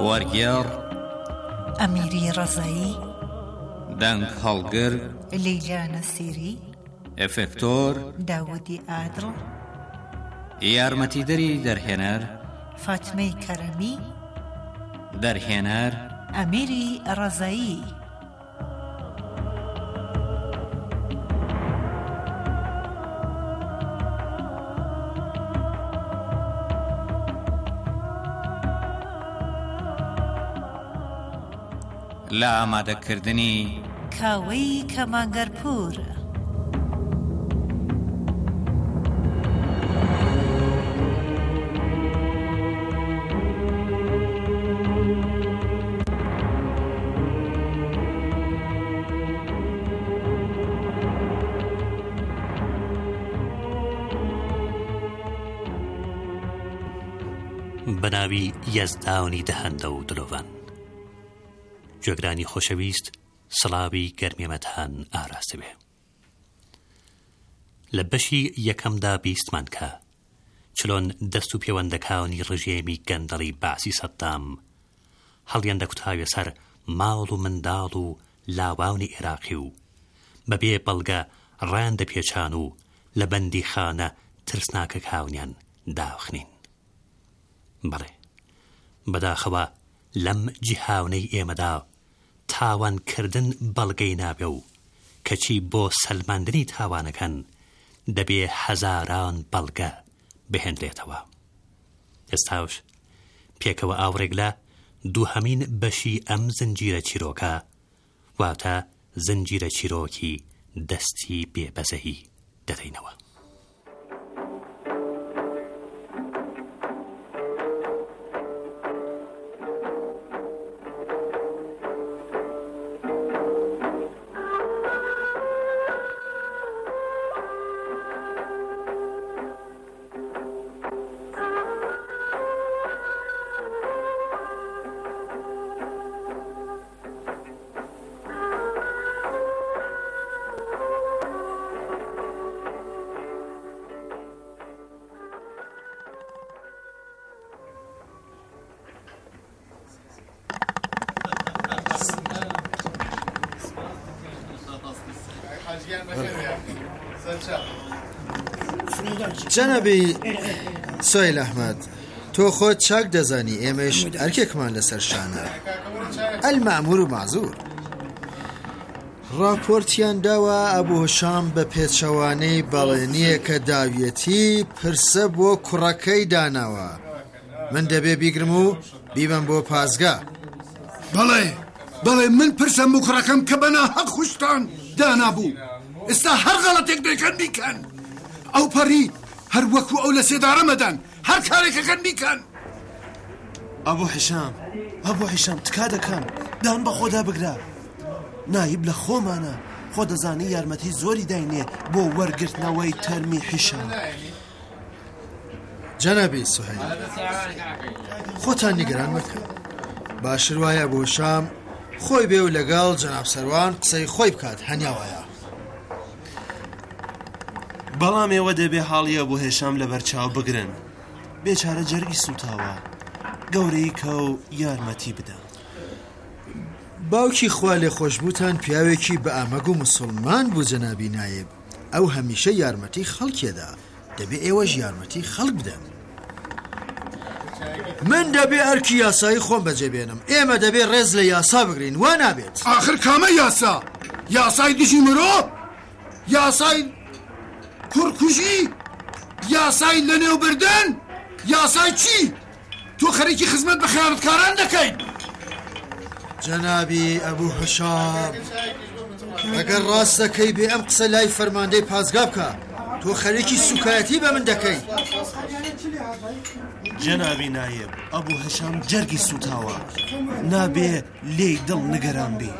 وەرگێڕ ئەمیری ڕەزایی، دەنگ هەڵگر لەیلا نەسیری، ئێفێکتۆر داوودی ئادڵ، یارمەتیدەری دەرهێنەر فاتمەی کەرەمی، دەرهێنەر ئەمیری ڕەزایی. لە ئامادەکردنی کاوەی کەمانگەرپور. بەناوی یەزداونی دەهەندە و دلۆڤان. گوێگرانی خۆشەویست، سڵاوی گەرمێمەتان ئاراستە بێ. لە بەشی یەکەمدا بیستمان کە چلۆن دەست و پەیوەندەکانی ڕژێمی گەندەڵی باسی سەدام هەڵیان دەکوتاوێ سەر ماڵ و منداڵ و لاوانی عێراقی و بەبێ بەڵگە ڕیان دەپێچان و لە بەندی خانە ترسناکە کاونیان داخنین. بەڵێ بەداخەوە لەم جیهاونەی ئێمەدا تاوانکردن بەڵگەی نابێ و کەچی بۆ سەلماندنی تاوانەکەن دەبێ هەزاران بەڵگە بهێنرێتەوە. ئێستاوش پێکەوە ئاوڕێک لە دووهەمین بەشی ئەم زنجیرە چیرۆکە، واتە زنجیرە چیرۆکی دەستی بێبەزەهی دەدەینەوە. جەنەبی سۆیل ئەحمەد، تۆ خۆت چاک دەزانی ئێمەش ئەرکێکمان لەسەر شانە، ئەلمەعموور و معزوور. راپۆرتیان داوە ئەبوو هەشام بە پێچەوانەی بەڵێنیە کە داویەتی پرسە بۆ کوڕەکەی داناوە. من دەبێ بیگرم و بیبم بۆ پازگا. بەڵێ من پرسەم بۆ کوڕەکەم کە بەنا هەق خوشتان دانابوو. ئێستا هەر غەڵەتێک دەکەن بیکەن. ئەو پەڕی هەر وەکو ئەو لە سێدارەمەدان هەر کارێکەکەن بیکەن. ئەبوو حیشام تکا دەکەن، دان بە خۆدا بگرە. نایب لە خۆمانە، خۆ دەزانی یارمەتی زۆری داینێ بۆ وەرگرتنەوەی تەرمی حیشام. جەنەبی سوهەیل، خۆتان نیگەران مەکە. باشتر وایە بۆ شام خۆی بێ و لەگەڵ جەناب سەروان قسەی خۆی بکات، هەنیاوایە. بەڵام ئێوە دەبێ حاڵیە بۆ هێشام لە بەرچاو بگرن. بێچارە جەرگی سوتاوە، گەورەی کە و یارمەتی بدە. باوکی خوا لێ خۆشبووتان پیاوێکی بە ئامەگ و موسڵمان بوو. جەنابی نایب، ئەو هەمیشە یارمەتی خەڵکێدا، دەبێ ئێوەش یارمەتی خەڵک بدەن. من دەبێ ئەرکی یاسایی خۆم بەجێبێنم. ئێمە دەبێ ڕێز لە یاسا بگرین، وا نابێت. آخر کامە یاسا؟ یاسای دژی مرۆ؟ یاسای کوڕکوژی؟ یاسای لەنێوبردن؟ یاسای چی؟ تۆ خەریکی خزمەت بە خیانەتکاران دەکەیت. جەنابی ئەبوو هەشام، ئەگەر ڕاست دەکەی بێ ئەم قسە لای فەرماندەی پازگا بکە. تۆ خەریکی سوکایەتی بە من دەکەیت. جەنابی نایب، ئەبوو هەشام جەرگی سوتاوە، نابێ لێی دڵ نیگەران بی.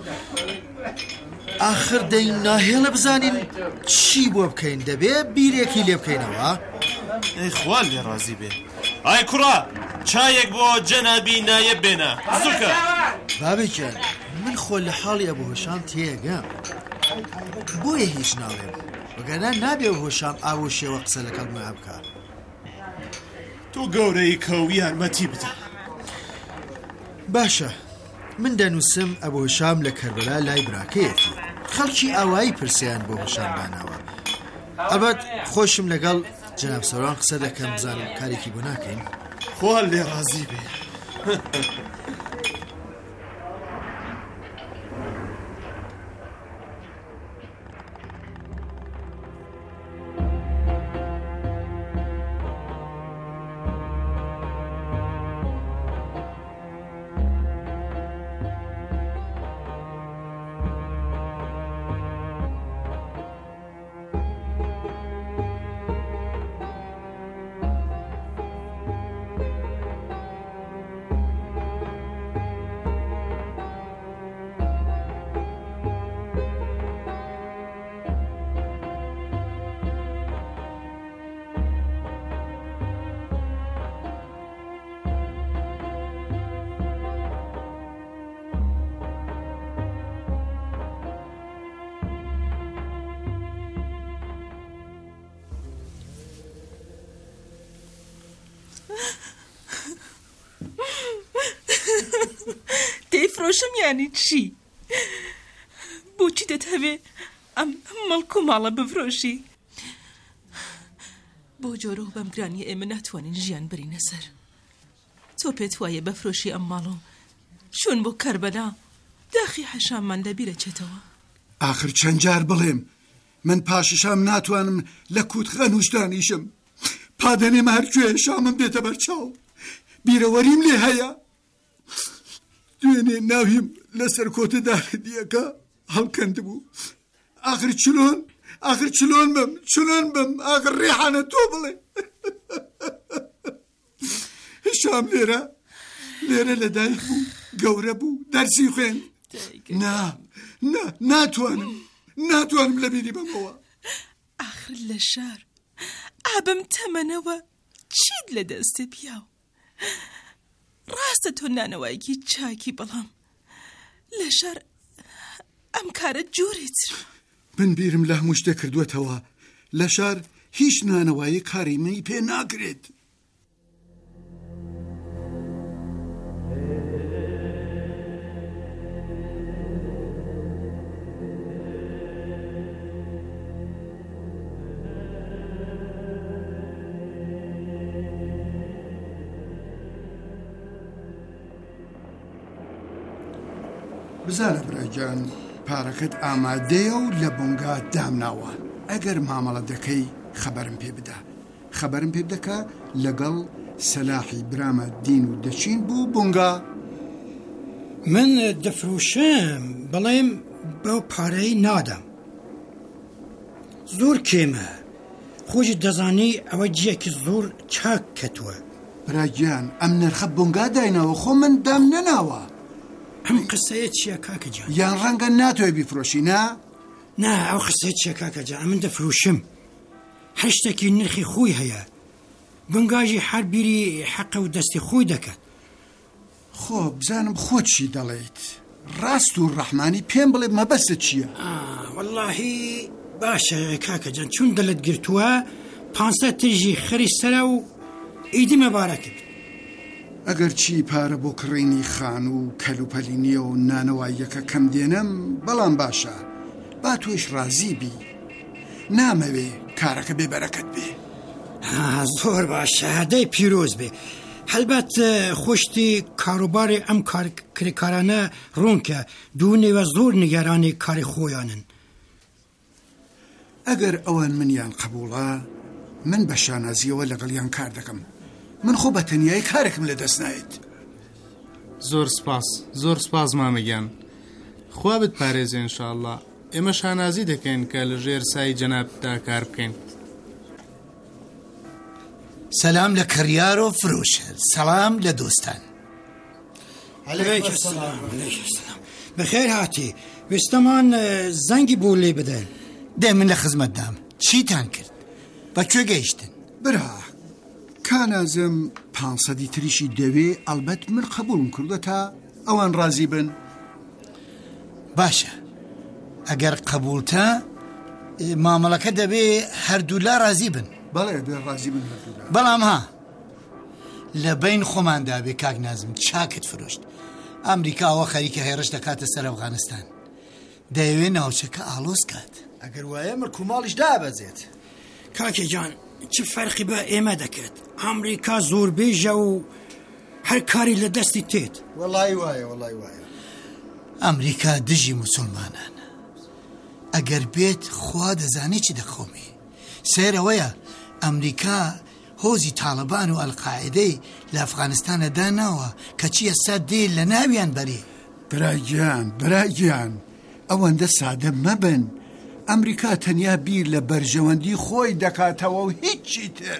آخر دەی ناهێڵە بزانین چی بۆ بکەین، دەبێ بیرێکی لێ بکەینەوە. ئەی خوا لێ ڕازی بێ. ئای کوڕا، چایەک بۆ جەنابی نایب بێنە، زووکە. بابێکیان، من خۆ لە حاڵی ئەبوو هەشام تێگەم، بۆیە هیچ ناڵێم، وەگەرنا نابێ هۆشام ئاو شێوە قسە لەگەڵ ما بکە. تۆ گەورەی کە و یارمەتی بدە. باشە من دەنووسم ئەبوو هەشام لە کەربەلا لای براکەیەتی خەڵکی ئاوایی پرسیان بۆ هەشام داناوە ئەلبەت خۆشم لەگەڵ جەناب سەروان قسە دەکەم بزانم کارێکی بۆ ناکەین خوا لێ ڕازی بێ تێفرۆشم یانی چی؟ بۆچی دەتەوێ ئەم مەڵک و ماڵە بفرۆشی؟ بۆ جۆرە و بەم گرانی ئێمە ناتوانین ژیان برینە سەر. تۆ پێت وایە بەفرۆشی ئەم ماڵ و شوون بۆ کەربەلا داخی هەشاممان لەبیرە چێتەوە. ئاخر چەند جار بڵێم من پاششام ناتوانم لە کووتخە نوشدانیشم پادەنێمە هەرکوێ هەشامم بێتە بەرچاو بیرەوەریم لێ هەیە دوێنێ ناویم لەسەر کۆتە داخدیەکە هەڵکەند بوو ئاخر چلۆن بم ئاخر ڕێحانە تۆ بڵێ هەشام لێرە لەدایک بوو گەورە بوو دەرسی خوێن ناتوانم لە بیری بمەوە ئاخر لە شار ئابم تەمەنەوە چیت لە دەستێ پیاو ڕاستە تۆ نانەوایەکی چاکی بەڵام لە شار ئەم کارە جۆرێتر بنبیرم لە هەموو شتێ کردوێتەوە لە شار هیچ نانەوایی کاری منی پێ ناکرێت بزانە برایگیان پارەکەت ئامادەیە و لە بۆنگا دامناوە ئەگەر مامەڵە دەکەی خەبەرم پێ بدەکە لەگەڵ سەلاحی برامە دین و دەچین بوو بۆنگا من دەفرۆشم بەڵێم بەو پارەی نادەم زۆر کێمە خۆشی دەزانی ئەوە جیەکی زۆر چاک کەتووە برایگیان ئەم نرخە بۆنگا داینەوە خۆ من دام نەناوە ئەم قسەیە چییە کاکە جان یان ڕەنگە ناتوێ بیفرۆشی نا ئەو قسەیە چییە کاکە جان من دەفرۆشم هەشتێکی نرخی خۆی هەیە بنگاژی هەر بیری حەقە و دەستی خۆی دەکات خۆ بزانم خۆ چی دەڵێیت ڕاست و ڕەحمانی پێم بڵێ مەبەستت چییە وەڵاهی باشە کاکە جان چون دەلت گرتووە 500 تژی خەری سەرە و ئیدی مەبارەکت ئەگەر چی پارە بۆ کڕینی خان و کەلوپەلی نییە و نانەواییەکە کەم دێنم بەڵام باشە با توێش رازی بی نامەوێ کارەکە بێبەرەکەت بێ زۆر باشە هەدەی پیرۆز بێ هەلبەت خۆشتی کاروباری ئەم کرێکارانە ڕوونکە دوو نێوە زۆر نیگەرانی کاری خۆیانن ئەگەر ئەوان منیان قبوڵە من بە شانازیەوە لەگەڵیان کار دەکەم من خۆ بە تەنیایی کارێکم لە دەست نایێت زۆر سپاس مامەگیان خوا بتپارێزێ ئینشاءڵڵا ئێمە شانازی دەکەین کە لە ژێر سای جەنابدا کار بکەین سەلام لە کەریار و فرۆشەر سەلام لە دۆستان بەخێر هاتی وێستەمان زەنگی بۆ لێ بدەن دێ من لە خزمەتدام چیتان کرد بەکوێ گەیشتن برا کانازم 500 تریشی دەوێ ئەلبەت من قبولم کردە تا ئەوان ڕازی بن باشە ئەگەر قبولتە مامەڵەکە دەبێ هەردوولا ڕازی بن بەڵێ بێ ڕازی بن هەردوولا بەڵام ها لە بین خۆماندا بێ کاک نازم چاکت فرۆشت ئەمریکاوە خەریکە هێرش دەکاتە سەر ئەفغانستان دەیەوێت ناوچەکە ئاڵۆز کات ئەگەر وایە مڵکوماڵیش دابەزێت. کاکێجان چ فەرقی بە ئێمە دەکرێت؟ ئەمریکا زۆربێژە و هەر کاری لە دەستی تێت. وەڵی وایە ئەمریکا دژی موسڵمانانە، ئەگەر بێت خوا دەزانی چی دەخۆمی. سێرەوەیە ئەمریکا هۆزی تاالبان و ئەلقاعدەی لە ئەفغانستانە داناوە کە چی ئێستا دێ لە ناویان بەری. برایگیان ئەوەندە سادە مەبن. ئەمریکا تەنیا بیر لە بەرژەوەندی خۆی دەکاتەوە و هیچی تر.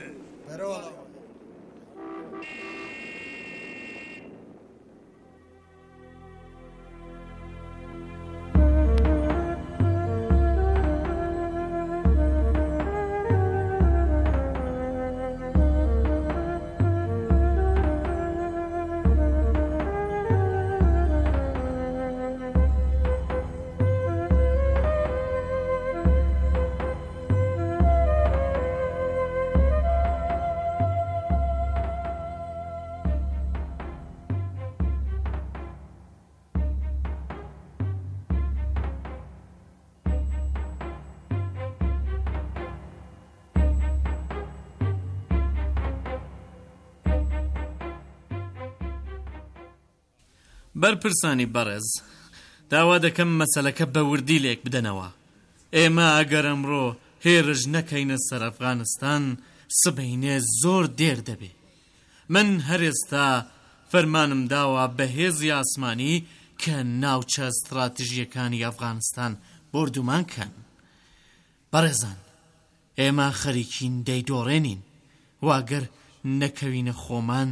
بەرپرسانی بەڕێز، داوا دەکەم مەسەلەکە بە وردی لێک بدەنەوە. ئێمە ئەگەر ئەمڕۆ هێرش نەکەینە سەر ئەفغانستان سبەینێ زۆر دێر دەبێ. من هەر ئێستا فەرمانم داوە بە هێزی ئاسمانی کە ناوچە استراتیژیەکانی ئەفغانستان بردومان کەن. بەڕێزان، ئێمە خەریکین دەیدۆڕێنین، واگەر نەکەوینە خۆمان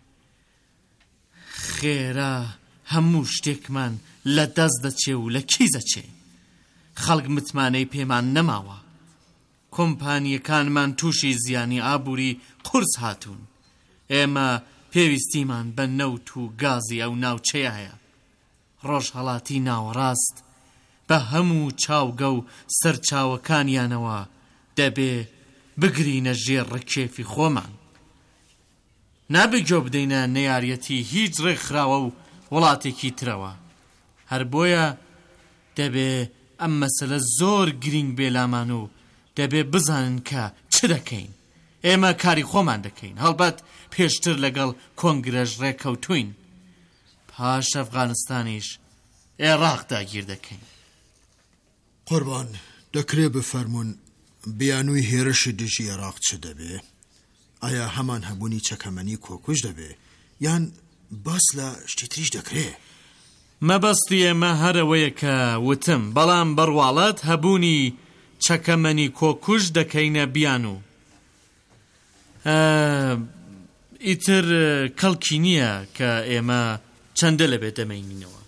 خێرا هەموو شتێکمان لە دەست دەچێ و لە کیزەچێ. خەڵک متمانەی پێمان نەماوە. کۆمپانیەکانمان تووشی زیانی ئابووری قورس هاتوون. ئێمە پێویستیمان بە نەوت و گازی ئەو ناوچەیە هەیە. ڕۆژهەڵاتی ناوەڕاست بە هەموو چاوگە و سەرچاوەکانیانەوە دەبێ بگرینە ژێر ڕکێفی خۆمان. نابێجۆ بدەینە نەیاریەتی هیچ ڕێکخراوە و وڵاتێکی ترەوە. هەر بۆیە دەبێ ئەم مەسەلە زۆر گرنگ بێ لامان و دەبێ بزانن کە چ دەکەین. ئێمە کاری خۆمان دەکەین، هەڵبەت پێشتر لەگەڵ کۆنگرەژ ڕێکەوتوین، پاش ئەفغانستانیش عێراق داگیر دەکەین. قوربان، دەکرێ بفەرمون بیانووی هێرشی دژی عێراق چ دەبێ؟ ئایا هەمان هەبوونی چەکەمەنی کۆکوش دەبێ یان باس لە شتی تریش دەکرێ؟ مەبەستی ئێمە هەرەوەیە کە وتم، بەڵام بەڕواڵەت هەبوونی چەکەمەنی کۆکوش دەکەینە بیانوو. ئیتر کەڵکی نییە کە ئێمە چەندە لەبێت دەمەینینەوە.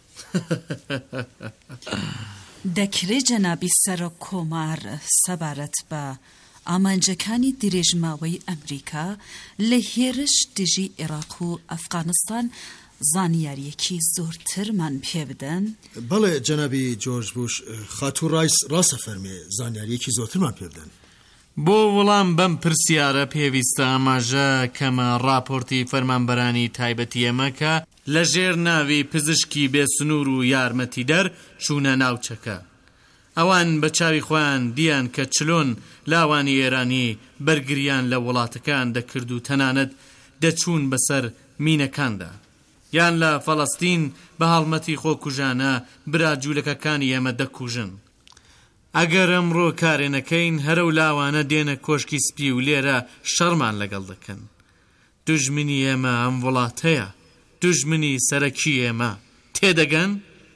دەکرێت جەنابی سەرۆک کۆمار سەبارەت بە ئامانجەکانی درێژماوەی ئەمریکا لە هێرش دژی عێراق و ئەفغانستان زانیاریەکی زۆرترمان پێ بدەن؟ بەڵێ جەنابی جۆرج بوش، خاتوو ڕایس ڕاستە فەرمێ زانیاریەکی زۆرترمان پێ بدەن. بۆ وەڵام بەم پرسیارە پێویستە ئاماژە کەمە راپۆرتی فەرمانبەرانی تایبەتی ئێمەکە لە ژێر ناوی پزیشکی بێسنوور و یارمەتیدەر چوونە ناوچەکە. ئەوان بە چاوی خۆیان دیان کە چلۆن لاوانی ئێرانی بەرگریان لە وڵاتەکان دەکرد و تەنانەت دەچوون بەسەر مینەکاندا، یان لە فەڵەستین بە هەڵمەتی خۆکوژانە براجوولەکەکانی ئێمە دەکوژن. ئەگەر ئەمڕۆ کارێنەکەین هەرە و لاوانە دێنە کۆشکی سپی و لێرە شەڕمان لەگەڵ دەکەن. دوژمنی ئێمە ئەم وڵاتەیە، دوژمنی سەرەکی ئێمە. تێدەگەن؟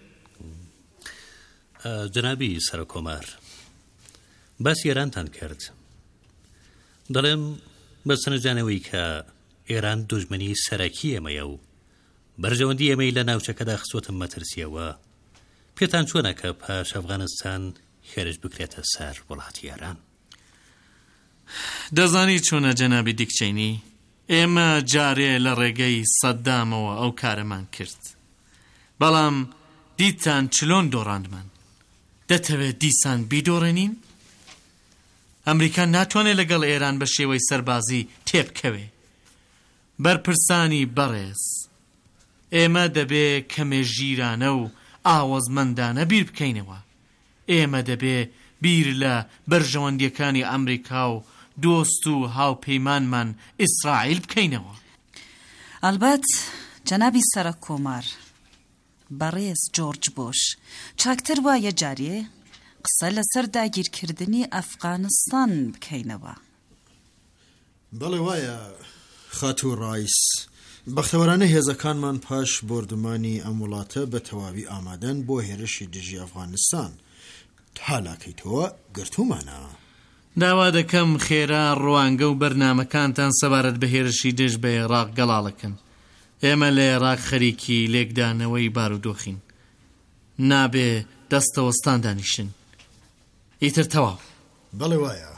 جنابی سەرۆکۆمار، باسی ئێرانتان کرد. دەڵێم بە سەرنجانەوەی کە ئێران دوژمنی سەرەکی ئێمەیە و بەرژەوەندی ئێمەی لە ناوچەکەدا خسووتم مەترسیەوە، پێتان چۆنە کە پاش ئەفغانستان هێرش بکرێتە سەر وڵاتی ئێران؟ دەزانی چۆنە جەنابی دیکچەینی؟ ئێمە جارێ لە ڕێگەی سەددامەوە ئەو کارەمان کرد، بەڵام دیتان چلۆن دۆڕاندمان. دەتەوێت دیسان بیدۆڕێنین؟ ئەمریکا ناتوانێت لەگەڵ ئێران بە شێوەی سەربازی تێبکەوێ. بەرپرسانی بەڕێز، ئێمە دەبێ کەمێ ژیرانە و ئاوەزمەندانە بیر بکەینەوە. ئێمە دەبێ بیر لە بەرژەوەندیەکانی ئەمریکا و دۆست و هاوپەیمانمان ئیسرائیل بکەینەوە. ئەلبەت جەنابی سەرۆک کۆمار بەڕێز جۆرج بۆش چاکتر وایە جارێ قسە لەسەر داگیرکردنی ئەفغانستان بکەینەوە. بەڵێ وایە خاتوو ڕایس، بەختەوەرانە هێزەکانمان پاش بردمانی ئەم وڵاتە بە تەواوی ئامادەن بۆ هێرشی دژی ئەفغانستان. حالاکەیتەوە گرتومانە. داوا دەکەم خێرا ڕوانگە و بەرنامەکانتان سەبارەت بە هێرشی دژ بە عێراق گەڵاڵەکەن. ئێمە لە عێراق خەریکی لێکدانەوەی بارودۆخین. نابێ دەستەوەستان دانیشن. ئیتر تەواو. بەڵێ وایە.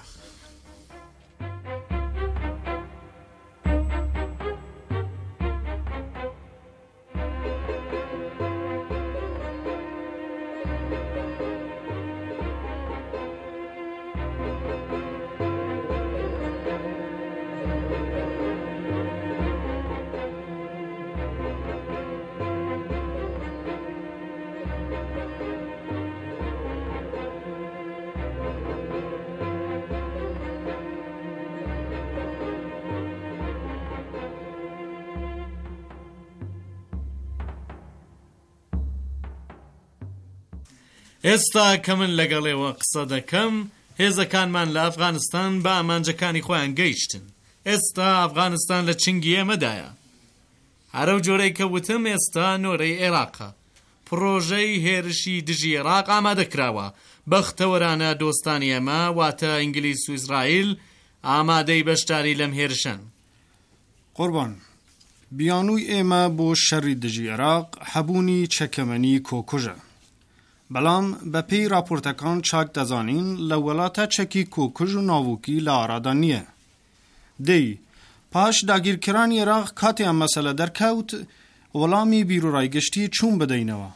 ئێستا کە من لەگەڵێوە قسە دەکەم هێزەکانمان لە ئەفغانستان بە ئامانجەکانی خۆیان گەیشتن. ئێستا ئەفغانستان لە چنگی ئێمەدایە. هەرە و جۆرەی کە وتم ئێستا نۆرەی عێراقە. پرۆژەی هێرشی دژی عێراق ئامادەکراوە. بەختەوەرانە دۆستانی ئێمە واتە ئینگلیس و ئیسرائیل ئامادەی بەشداری لەم هێرشن. قوربان، بیانووی ئێمە بۆ شەڕی دژی عێراق هەبوونی چەکەمەنی کۆکوژە. بەڵام بەپێی راپۆرتەکان چاک دەزانین لە وڵاتە چەکی کۆکوژ و ناووکی لە ئارادا نییە. دەی پاش داگیرکرانی عێراق کاتێ ئەم مەسەلە دەرکەوت وەڵامی بیرۆڕایگەشتی چوون بدەینەوە.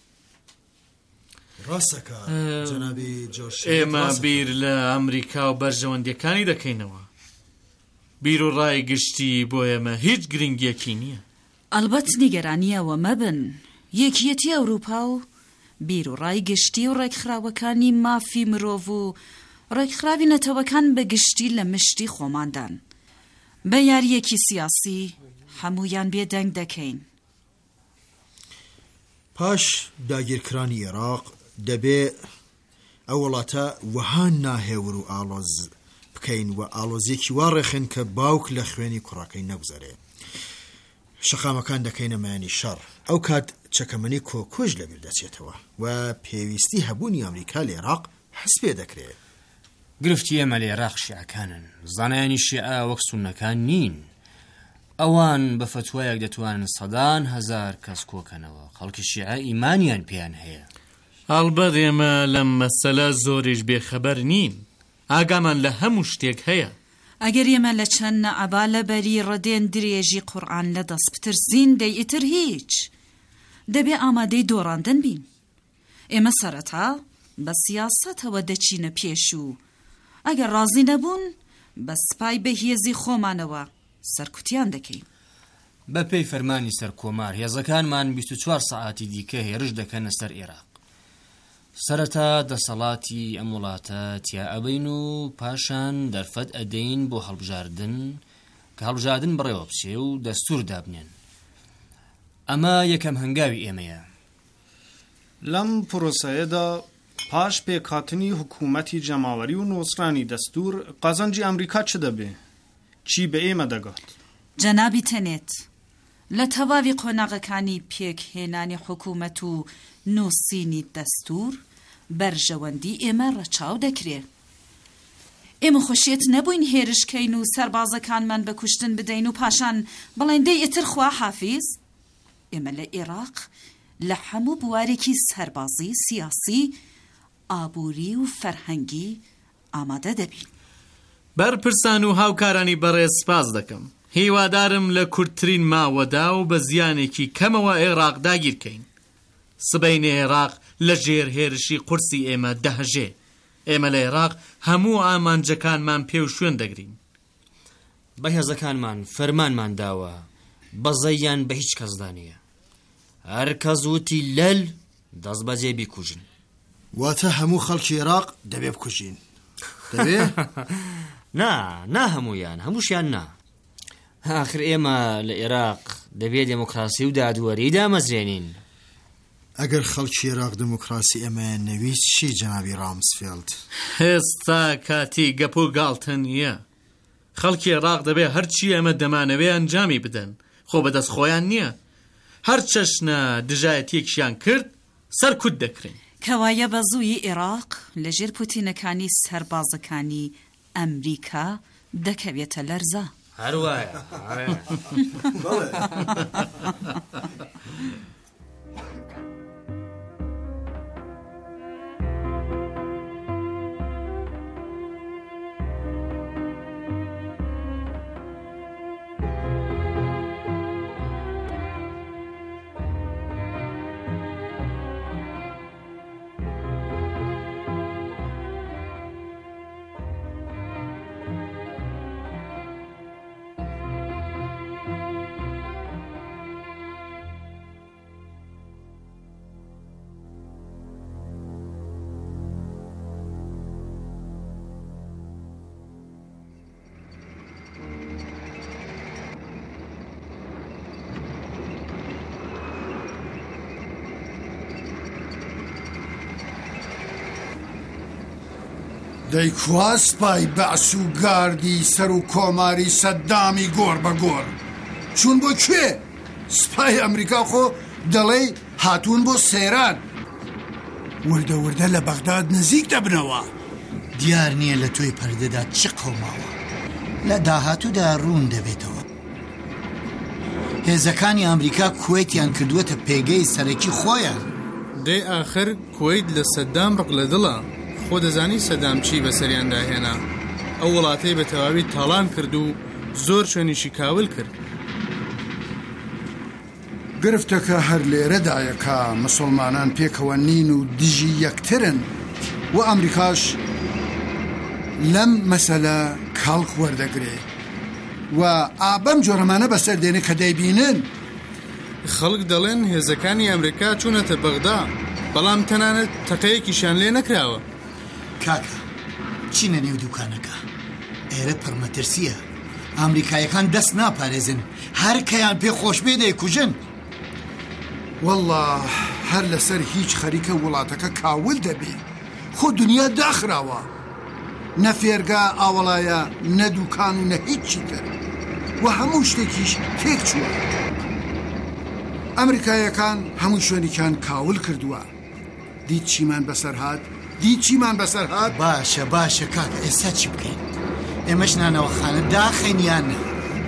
ڕاستەکە جەنابی جۆرج، ئێمە بیر لە ئەمریکا و بەرژەوەندیەکانی دەکەینەوە. بیرۆڕایگەشتی بۆ ئێمە هیچ گرنگیەکی نییە. ئەلبەت نیگەرانیەوە مەبن. یەکیەتی ئەوروپا و بیرۆڕای گشتی و ڕێکخراوەکانی مافی مرۆڤ و ڕێکخراوی نەتەوەکان بە گشتی لە مشتی خۆماندان. بە یاریەکی سیاسی هەمویان بێدەنگ دەکەین. پاش داگیرکرانی عێراق دەبێ ئەو وڵاتە وەهان ناهێور و ئالۆز بکەین و ئالۆزیەکی وا ڕێخێن کە باوک لە خوێنی کوڕەکەی نەگوزارێ. شەقامەکان دەکەینە مایانی شەڕ. ئەو کات چەکەمەنی کۆکوژ لەبیر دەچێتەوە و پێویستی هەبوونی ئەمریکا لە عێراق حەز پێ دەکرێت. گرفتی ئێمە لە عێراق شیعەکانن. زانایانی شیعە وەک سوننەکان نین. ئەوان بە فتوایەک دەتوانن سەدان هەزار کەس کۆکەنەوە. خەڵکی شیعە ئیمانیان پێیان هەیە. ئەڵبەت ئێمە لەم مەسەلە زۆریش بێخەبەر نین. ئاگامان لە هەموو شتێک هەیە. ئەگەر ئێمە لە چەند نەعەبا لەبەری ڕەدێن درێژی قورئان لە دەست بترسین دەیئتر هیچ. دەبێ ئامادەی دۆڕاندن بین. ئێمە سەرەتا بە سیاسەتەوە دەچینە پێش و ئەگەر ڕازی نەبوون بە سپای بەهێزی خۆمانەوە سەرکوتیان دەکەین. بە پێی فەرمانی سەر کۆمار هێزەکانمان 24 سەعاتی دیکە هێرش دەکەنە سەر عێراق. سەرەتا دەسەڵاتی ئەم وڵاتە تیا ئەبین و پاشان دەرفەت ئەدەین بۆ هەڵبژاردن کە هەڵبژاردن بڕێوە بچێ و دەستور دابنێن. ئەمە یەکەم هەنگاوی ئێمەیە. لەم پرۆسەیەدا پاش پێکهاتنی حکوومەتی جەماوەری و نۆسرانی دەستور قازانجی ئەمریکا چ دەبێ؟ چی بە ئێمە دەگات؟ جەنابی تەنێت لە تەواوی قۆناغەکانی پێکهێنانی حکوومەت و نووسینی دەستور بەرژەوەندی ئێمە ڕەچاو دەکرێت. ئێمە خۆشیێت نەبووین هێرشکەین و سەربازەکانمان بە کوشتن بدەین و پاشان بڵێن دەی ئیتر خوا حافیز. ئێمە لە عێراق لە هەموو بوارێکی سەربازی سیاسی ئابووری و فەرهەنگی ئامادە دەبین. بەرپرسان و هاوکارانی بەڕێز سپاس دەکەم. هیوادارم لە کورتترین ماوەدا و بە زیانێکی کەمەوە عێراق داگیرکەین. سبەینی عێراق لە ژێر هێرشی قورسی ئێمە دەهەژێ. ئێمە لە عێراق هەموو ئامانجەکانمان پێ و شوێن دەگرین. بە هێزەکانمان فەرمانمان داوە بەزەیان بە هیچ کەسدا نییە. هەر کەس وتی لەل دەست بەجێ بیکوژن. واتە هەموو خەڵکی عێراق دەبێ بکوژین؟ دەبێ؟ نا هەموویان، هەمووشیان نا. آخر ئێمە لە عێراق دەبێت دموکراسی و دادوەری دامەزرێنین. ئەگەر خەڵکی عێراق دموکراسی ئەمەیان نەویست چی جەنابی رامسفێلد؟ هێستا کاتی گەپ و گاڵتە نییە. خەڵکی عێراق دەبێ هەرچی ئەمە دەمانەوێ ئەنجامی بدەن، خۆ بەدەست خۆیان نییە. هەر چەشنە دژایەتیەکیان کرد سەرکوت دەکرێن. کەوایە بە زووی عێراق لەژێر پوتینەکانی سەربازەکانی ئەمریکا دەکەوێتە لەرزە. هەروایە. دەیکوا سپای بەعس و گاردی سەر و کۆماری سەددامی گۆڕ بە گۆڕ چوون بۆ کوێ؟ سپای ئەمریکا خۆ دەڵێ هاتوون بۆ سێران، وردە وردە لە بەغداد نزیک دەبنەوە. دیار نییە لە تۆی پەردەدا چ قەوماوە، لە داهاتوودا ڕوون دەبێتەوە. هێزەکانی ئەمریکا کوێتیان کردووەتە پێگەی سەرەکی خۆیان. دەی ئاخر کوێیت لە سەددام ڕق لە دڵە. خۆ دەزانی سەدام چی بەسەریاندا هێنا؟ ئەو وڵاتەی بە تەواوی تاڵان کرد و زۆر شوێنیشی کاول کرد. گرفتەکە هەر لێرەدایەکە مسلمانان پێکەوە نین و دژی یەکترن و ئەمریکاش لەم مەسەلە کاڵک وەردەگرێ و ئابەم جۆرەمانە بەسەر دێنێ کە دەیبینن. خەڵک دەڵێن هێزەکانی ئەمریکا چوونەتە بەغدا، بەڵام تەنانەت تەقەیەکیشان لێ نەکراوە. کاکە چینە نێو دوکانەکە؟ ئێرە پڕمەترسیە، ئەمریکایەکان دەست ناپارێزن، هەر کەیان پێ خۆش بێ دەیکوژن. والله هەر لەسەر هیچ خەریکە وڵاتەکە کاول دەبێ. خۆ دنیا داخراوە، نە فێرگا ئاوەڵایە، نە دوکان و نە هیچی تر، و هەموو شتێکیش تێک چووە. ئەمریکایەکان هەموو شوێنێکیان کاول کردووە. دیت چیمان بەسەر هات؟ باشە کاکە، ئێستا چی بکەین؟ ئێمەش نانەوەخانە داخین یان نە؟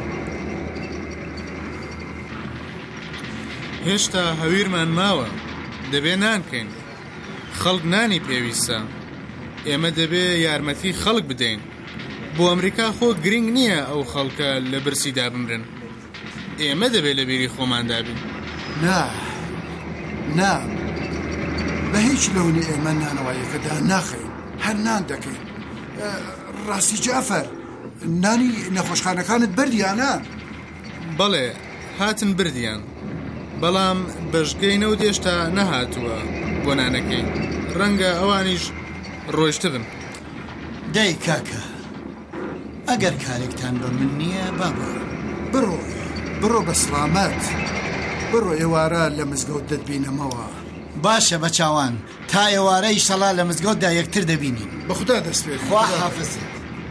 هێشتا هەویرمان ماوە، دەبێ نانکەین. خەڵک نانی پێویستە، ئێمە دەبێ یارمەتی خەڵک بدەین. بۆ ئەمریکا خۆ گرنگ نییە ئەو خەڵکە لە برسیدا بمرن. ئێمە دەبێ لە بیری خۆماندا بین. نا بە هیچ لەونی ئێمە نانەوەیەکەدا ناخەین، هەر نان دەکەین. ڕاستی جعفەر، نانی نەخۆشخانەکانت بردیانە؟ بەڵێ هاتن بردیان، بەڵام بەشگەی نەوت هێشتا نەهاتووە بۆ نانەکەی. ڕەنگە ئەوانیش ڕۆیشتە بن. دەی کاکە، ئەگەر کارێکتان بە من نییە بڕۆ بە سڵامەت، بڕۆ ئێوارە لە مزگەوت دەتبینەمەوە. باشە بە چاوان، تا ئێوارە ئیشەڵا لە مزگەوتدا یەکتر دەبینین. بەخدا دەست پێ، خوا حافظت.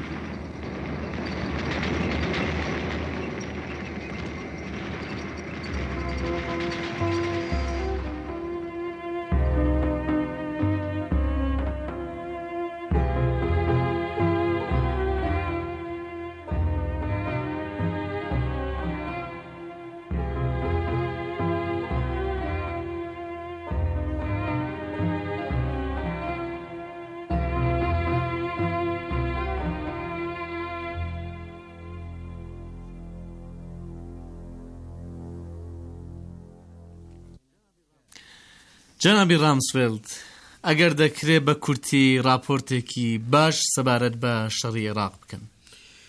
جەنابی رامسفێلد، ئەگەر دەکرێت بە کورتی راپۆرتێکی باش سەبارەت بە شەڕی عێراق بکەن.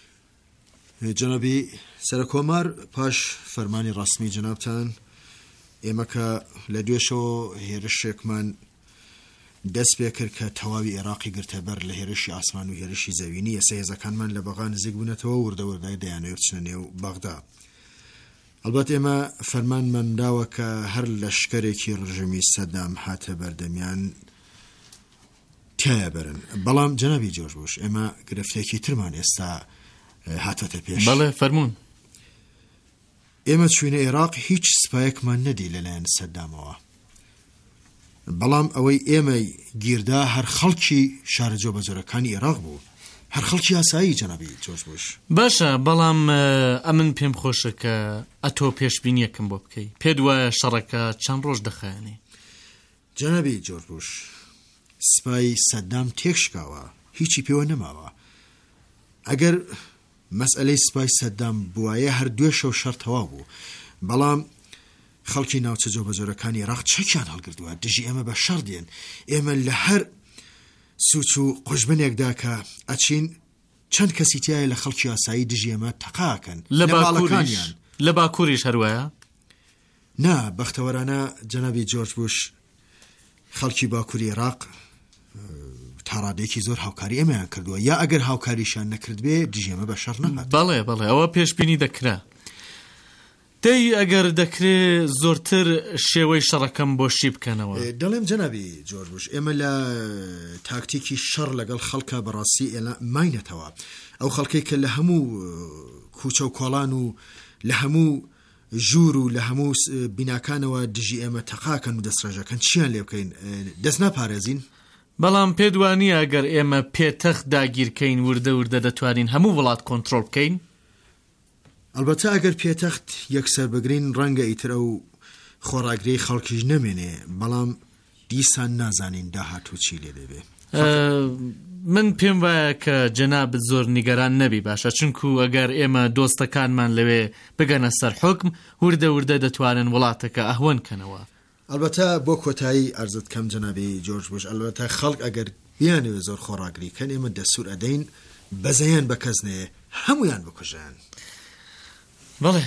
جەنابی سەرکۆمار، پاش فەرمانی ڕسمی جەنابتان ئێمە کە لە دوێشەوە هێرشێکمان دەست پێ کرد کە تەواوی عێراقی گرتە بەر لە هێرشی ئاسمان و هێرشی زەوینی. ئێستا هێزەکانمان لە بەغا نزیک بوونەتەوە وردەوردای دەیانەوێت بچنە نێو بەغدا. ئەلبەت ئێمە فەرمانمان داوە کە هەر لەشکرێکی ڕژمی سەدام هاتە بەردەمیان تایە بەرن. بەڵام جەنابی جۆرج بوش ئێمە گرفتێکی ترمان ئێستا هاتۆتە پێش. بەڵێ فەرموون. ئێمە چوینە عێراق هیچ سپایەکمان نەدی لەلایەن سەدامەوە، بەڵام ئەوەی ئێمە گیردا هەر خەڵکی شارە جۆبەجۆرەکانی عێراق بوو، هەر خەڵکی ئاسایی جەنابی جۆرج بوش. باشە، بەڵام ئەمن پێم خۆشە کە ئەتۆ پێشبینیەکەم بۆ بکەی. پێت وایە شەڕەکە چەند ڕۆژ دەخایەنێ؟ جەنابی جۆرج بوش، سپای سەدام تێکشکاوە، هیچی پێوە نەماوە. ئەگەر مەسئلەی سپای سەدام بوایە هەر دوێشە و شەڕ تەواو بوو، بەڵام خەڵکی ناوچە جۆبەجۆرەکانی عێراق چەکیان هەڵگردووە، دژی ئێمە بە شەڕ دێن. ئێمە لە هەر سوچ و قوژبنێکدا کە ئەچین چەند کەسی تایە لە خەڵکی ئاسایی دژی ئێمە تەقاکەن لە ماڵەکانیان. لە باکووریش هەروایە؟ نا، بەختەوەرانە جەنابی جۆرج بوش خەڵکی باکووری عێراق تاڕادێکی زۆر هاوکاری ئێمەیان کردووە، یا ئەگەر هاوکاریشان نەکرد بێ دژی ئێمە بە شەڕ نەهات. بەڵێ ئەوە پێشبینی دەکرا. دەی ئەگەر دەکرێت زۆرتر شێوەی شەڕەکەم بۆ شی بکەنەوە. دەڵێم جەنابی جۆرج بوش ئێمە لە تاکتیکی شەڕ لەگەڵ خەڵکە بەڕاستی ئێلە ماینەتەوە. ئەو خەڵکەی کە لە هەموو کوچە و کۆڵان و لە هەموو ژوور و لە هەموو بیناکانەوە دژی ئێمە تەقاکەن و دەستڕێژەکەن چیان لێ بکەین؟ دەست ناپارێزین؟ بەڵام پێدوانیە ئەگەر ئێمە پێتەخت داگیرکەین وردە دەتوانین هەموو وڵات کۆنتڕۆل بکەین؟ ئەلبەتە ئەگەر پێتەخت یەکسەر بگرین ڕەنگە ئیتر ئەو خۆڕاگرەی خەڵکیش نەمێنێ، بەڵام دیسان نازانین داهاتوو چی لێ دەبێ. من پێم وایە کە جەنابت زۆر نیگەران نەبی باشە، چونکو ئەگەر ئێمە دۆستەکانمان لەوێ بگەنە سەر حکم وردە دەتوانن وڵاتەکە ئەهوەن کەنەوە. ئەلبەتە بۆ کۆتایی ئەرزت کەم جەنابی جۆرج بوش، ئەلبەتە خەڵک ئەگەر بیانەوێ زۆر خۆڕاگری کەن ئێمە دەسوور ئەدەین بەزەیان بە کەس نێ هەمویان بکوژن. بەڵێ.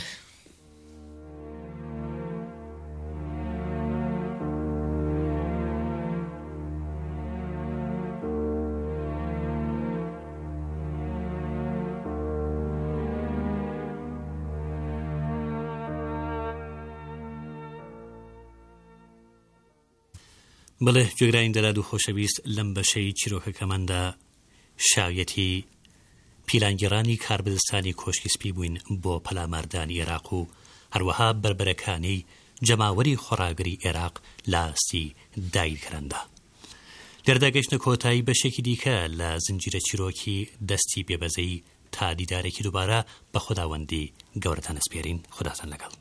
بڵێ گوێگرانی دەراد و خۆشەویست، لەم بەشەی چیرۆکەکەماندا شاویەتی پیلانگیرانی کاربدستانی کۆشکی سپی بووین بۆ پەلاماردانی عێراق و هەروەها بربەرەکانی جەماوەری خۆڕاگری عێراق لە ئاستی داگیرکەراندا. دەردەگەشتە کۆتایی بەشێکی دیکە لە زنجیرە چیرۆکی دەستی بێبەزەی تا دیدارێکی دووبارە بە خوداوەندی گەورەتان ئەسپێرین. خوداتان لەگەڵ.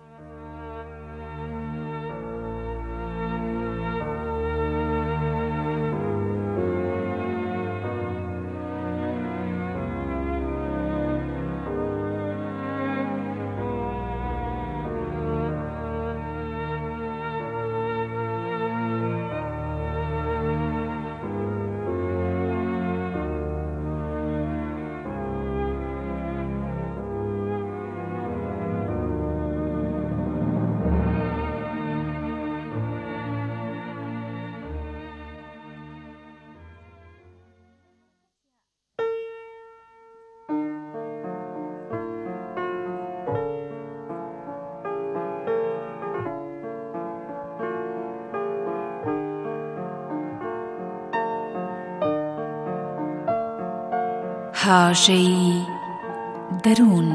هاژەی دەروون.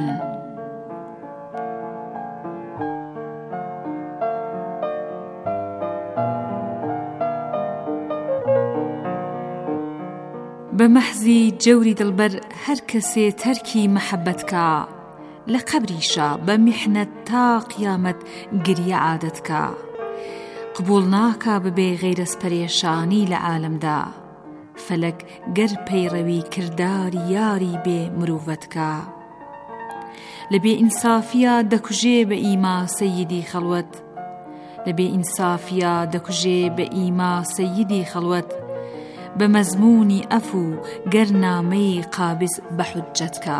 بە مەحزی جەوری دڵبەر هەر کەسێ تەرکی مەحەبەتکە، لە قەبریشە بە میحنەت تا قیامەت گریە عادەتکە، قبول ناکا ببێ غەیرەس پەرێشانی لە عالەمدا، فەلەک گەر پەیڕەوی کرداری یاری بێ مرۆڤەتکە. لە بێ ئینسافیە دەکوژێ بە ئیما سەییدی خەڵوەت، لە بێ ئینسافیە دەکوژێ بە ئیما سەییدی خەڵوەت، بە مەزمونی ئەفو گەر نامەی قابز بە حوجەتکە.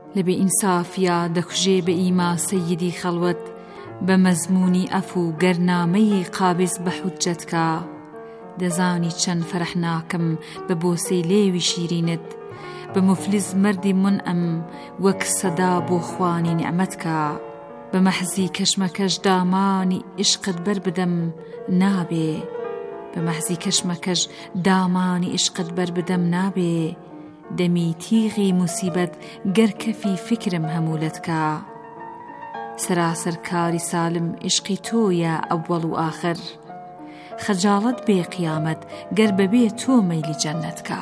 لەبێ ئینسافیا دەکوژێ بە ئیما سەیدی خەڵوەت بە مەزمونی ئەف و گەرنامەی قابز بە حوجەتکە دەزانی چەند فەرەحناکەم بە بۆسەی لێوی شیرینت بە مفلیس مردی منئەم وەک سەدا بۆ خوانی نیعمەتکە بە مەحزی کەشمەکەش دامانی عشقت بەر بدەم نابێ بە مەحزی کەشمەکەش دامانی عشقت بەر بدەم نابێ دەمی تیغی موسیبەت گەرکەفی فکرم هەمولەتکە سراسەر کاری سالم عشقی تۆیە ئەوەڵ و ئاخر خەجاڵەت بێ قیامەت گەر بەبێ تۆ مەیلی جەننەتکە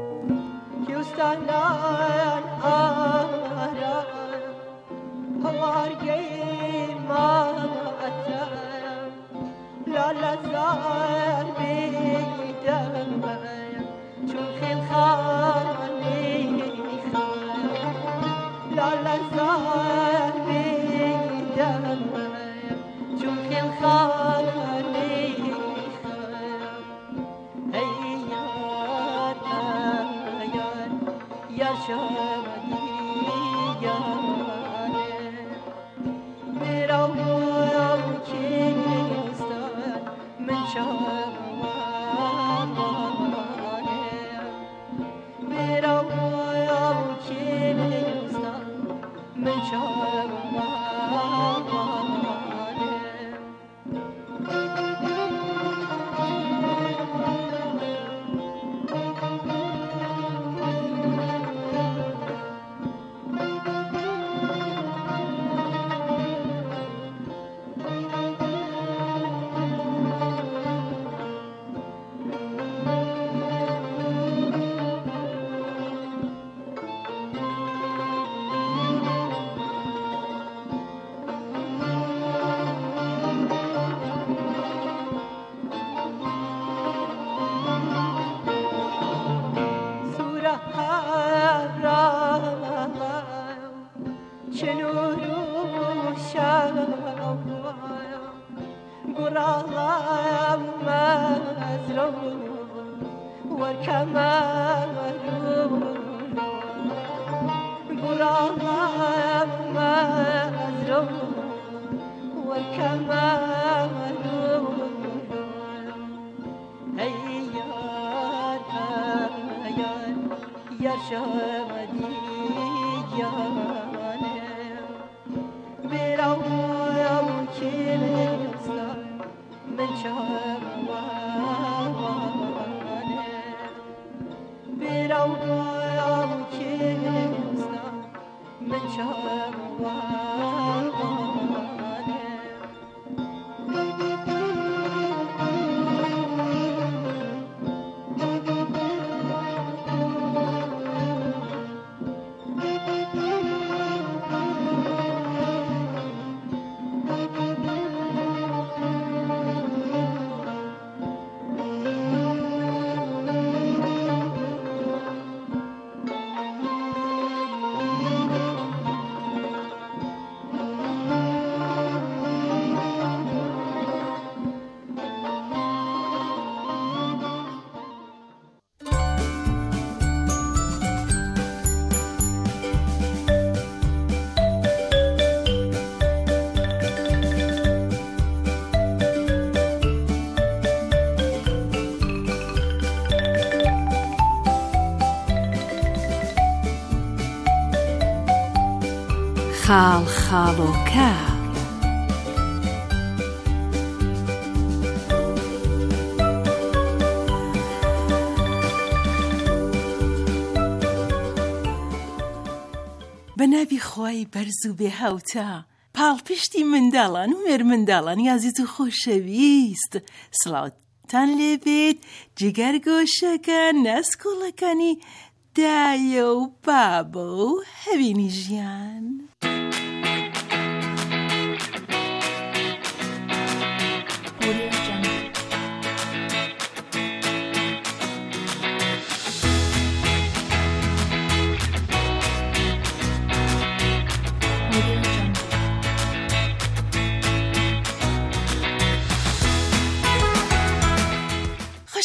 خاڵ خاڵۆکە بەناوی خوای بەرز و بێ هەوتە پاڵپشتی منداڵان و مێر منداڵان یازیت و خۆشەویست سڵاوتان لێبێت جگەرگۆشەکە ناسکۆڵەکانی دایە و بابە و هەوینی ژیان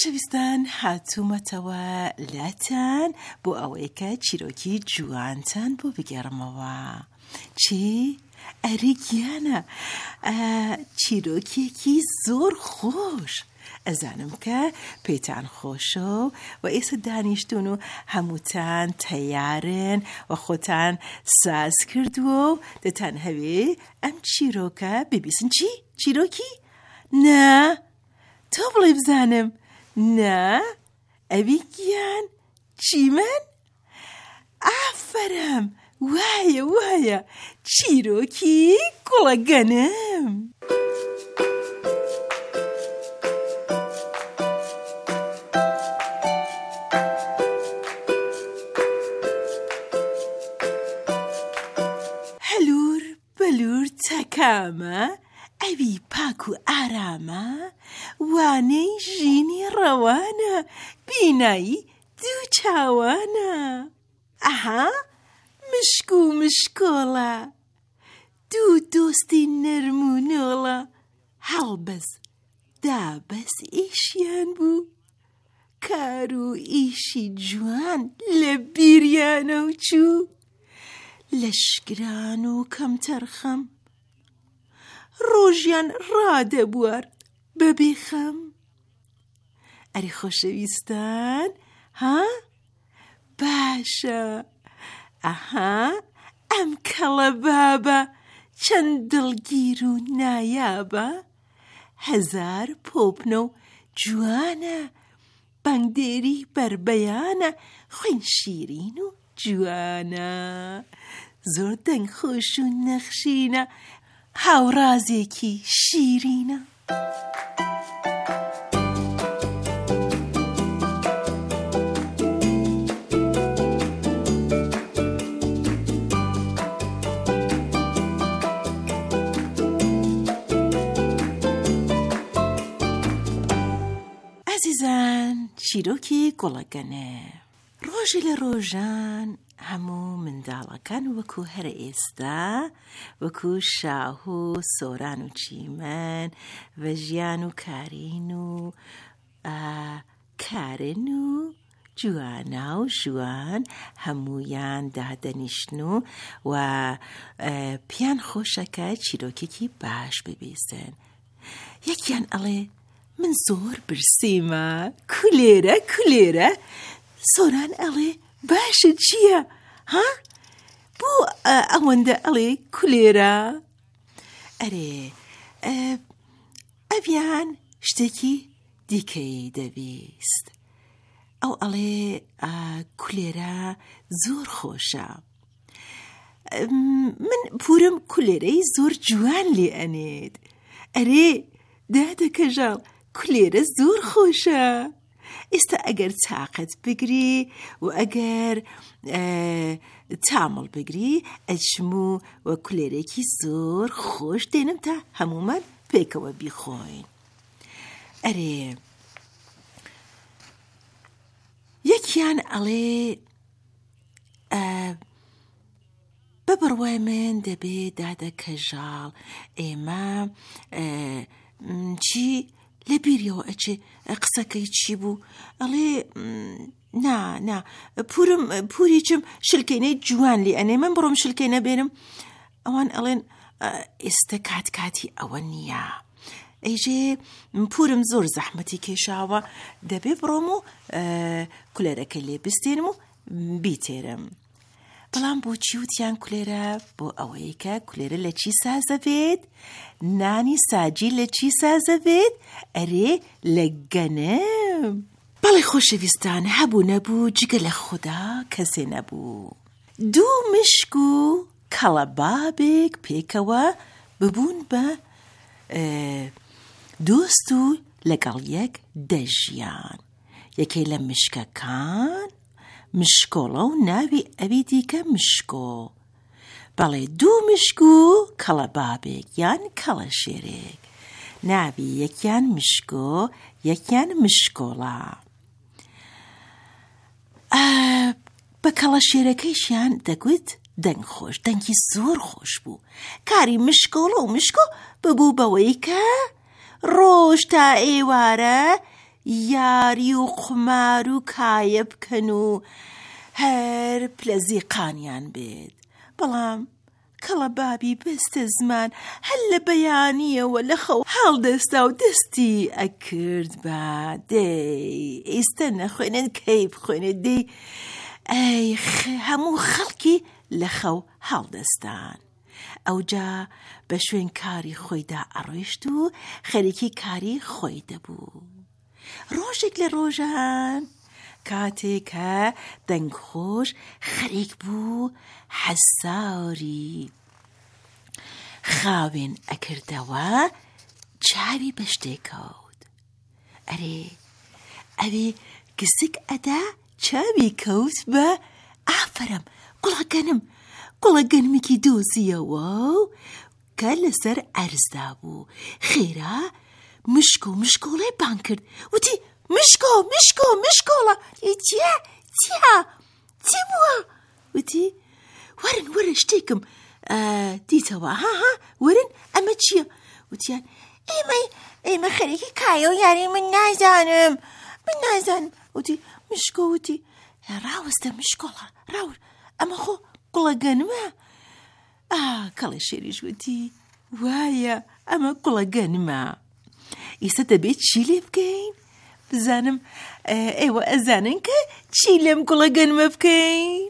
خۆشەویستان هاتوومەتەوە لاتان بۆ ئەوەی کە چیرۆکی جوانتان بۆ بگەڕمەوە. چی؟ ئەری گیانە، چیرۆکێکی زۆر خۆش. ئەزانم کە پێتان خۆشە و ئێستا دانیشتون و هەمووتان تەیارن و خۆتان ساز کردووە و دەتان هەوێ ئەم چیرۆکە ببیستن. چی؟ چیرۆکی؟ نا، تۆ بڵێ بزانم. نا، ئەوی گیان چیمەن؟ ئافەرم، وایە چیرۆکی گوڵەگەنم. هەلوور بەلوور تەکامە، ئەوی پاک و ئارامە، وانەی ژینی ڕەوانە، بینایی دوو چاوانە. ئەها، مشک و مشکۆڵە، دوو دۆستی نەرم و نۆڵە، هەڵبەس دابەس ئیشیان بوو، کار و ئیشی جوان لە بیریانە و چوو، لەشکران و کەمتەرخەم، ڕۆژیان ڕادەبوار بەبێ خەم. ئەری خۆشەویستان، ها؟ باشە. ئەها، ئەم کەڵە بابە چەند دڵگیر و نایابە، هەزار پۆپنە و جوانە، بەنگدێری بربەیانە، خوێن شیرین و جوانە، زۆر دەنگخۆش و نەخشینە، هاوڕازێکی شیرینە. عزیزان، چیرۆکی گوڵەگەنە. ڕۆژی لە ڕۆژان هەموو منداڵەکان وەکو هەر ئێستا، وەکو شاه و سۆران و چیمەن و ژیان و کارین و کارن و جوانا و ژوان هەموویان دادەنیشتن و پیان خۆشەکە چیرۆکێکی باش ببیستن. یەکیان ئەڵێ من زۆر برسیمە، کولێرە. سۆران ئەڵێ باشە چییە؟ ها؟ بۆ ئەوەندە ئەڵێ کولێرە؟ ئەرێ ئەڤیان شتێکی دیکەی دەبیست. ئەو ئەڵێ کولێرە زۆر خۆشە. من پورم کولێرەی زۆر جوان لێ ئەنێت. ئەرێ دادەکەژاڵ، کولێرە زۆر خۆشە. ئێستا ئەگەر چاقت بگری و ئەگەر تامڵ بگری، ئەچم و کولێرێکی زۆر خۆش دێنم تا هەمومان پێکەوە بیخۆین. ئەرێ یەکیان ئەڵێ بەبڕوای من دەبێ دادەکەژاڵ، ئێمە چی لە بیریەوە ئەچێ قسەکەی چی بوو؟ ئەڵێ نا پوریچم شلکەینەی جوان لێ ئەنێ، من بڕۆم شلکەینە بێنم. ئەوان ئەڵێن ئێستا کاتی ئەوە نییە، ئەیژێ پورم زۆر زەحمەتی کێشاوە، دەبێ بڕۆم و کولێرەکە لێ بستێنم و بیتێرم. بەڵام بۆچی وتیان کولێرە؟ بۆ ئەوەی کە کولێرە لە چی سازە بێت؟ نانی ساجی لە چی سازە بێت؟ ئەرێ لە گەنم. بەڵێ خۆشەویستان، هەبوو نەبوو جگە لە خوددا کەسێ نەبوو. دوو مشک و کەڵە بابێک پێکەوە ببوون بە دۆست و لەگەڵ یەک دەژیان. یەکەی لە مشکەکان مشکۆڵە و ناوی ئەوی دیکە مشکۆ. بەڵێ دوو مشک و کەڵە بابێک یان کەڵە شێرێک، ناوی یەکیان مشکۆ یەکیان مشکۆڵە. بە کەڵە شێرەکەیشیان دەگوت دەنگ خۆش، دەنگی زۆر خۆش بوو. کاری مشکۆڵە و مشکۆ ببوو بەوەی کە ڕۆژ تا ئێوارە یاری و قمار و کایە بکەن و هەر پلەزیقانیان بێت. بەڵام کەڵە بابی بەستە زمان هەر لە بەیانیەوە لە خەو هەڵدەستا و دەستی ئەکرد بە دەی ئێستا نەخوێنن کەی بخوێنێت دەی ئەی هەموو خەڵکی لە خەو هەڵدەستان. ئەوجا بە شوێن کاری خۆیدا ئەڕۆیشت و خەریکی کاری خۆی دەبوو. ڕۆژێک لە ڕۆژان کاتێک کە دەنگخۆش خەریک بوو حەساری خاوێن ئەکردەوە چاوی بە شتێک کەوت. ئەرێ ئەوێ گسک ئەدا چاوی کەوت بە ئافرەم گوڵەگەنمێکی دۆزیەوە کە لەسەر ئەرزدا بوو. خێرا مشک و مشکۆڵێ بان کرد وتی مشکۆڵە چی بووە؟ وتی وەرن شتێکم دیتەوە وەرن ئەمە چییە؟ وتیان ئێمە خەریکی کایە و یاری من نازانم. وتی مشکۆ وتی ڕاوەستە مشکۆڵە ڕاور ئەمە خۆ گوڵەگەنمە. کەڵێ شێریش وتی وایە ئەمە گوڵەگەنمە. ئێستا دەبێت چی لێ بکەین؟ بزانم ئێوە ئەزانن کە چی لەم گوڵەگەنمە بکەین؟